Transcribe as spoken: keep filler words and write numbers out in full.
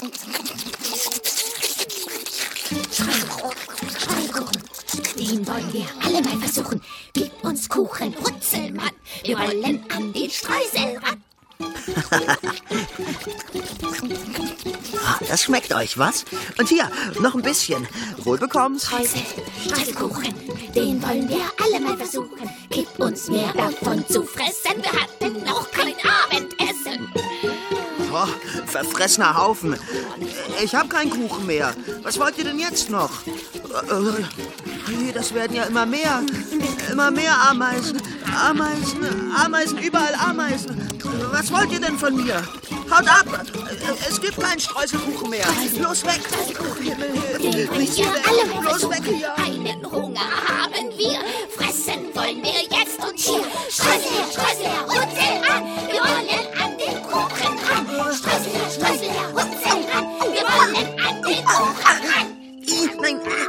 Streukuchen, den wollen wir alle mal versuchen. Gib uns Kuchen, Rutzelmann, wir wollen an den Streusel ran. Das schmeckt euch, was? Und hier, noch ein bisschen. Wohl bekomm's. Streusel, Streuselkuchen, den wollen wir alle mal versuchen. Gib uns mehr davon zu fressen, wir hatten noch kein Abendessen. Oh, verfressener Haufen. Ich habe keinen Kuchen mehr. Was wollt ihr denn jetzt noch? Das werden ja immer mehr. Immer mehr Ameisen. Ameisen, Ameisen, überall Ameisen. Was wollt ihr denn von mir? Haut ab! Es gibt keinen Streuselkuchen mehr. Los weg! Himmel, Himmel. Nicht wir alle mal Los versuchen. weg hier! Einen Hunger haben wir. Fressen wollen wir jetzt und hier. Streusel her, Streusel her, Rutzel an. Wir wollen an den Kuchen ran. Streusel her, Streusel her, Rutzel an. Wir wollen an den Kuchen ran. Nein,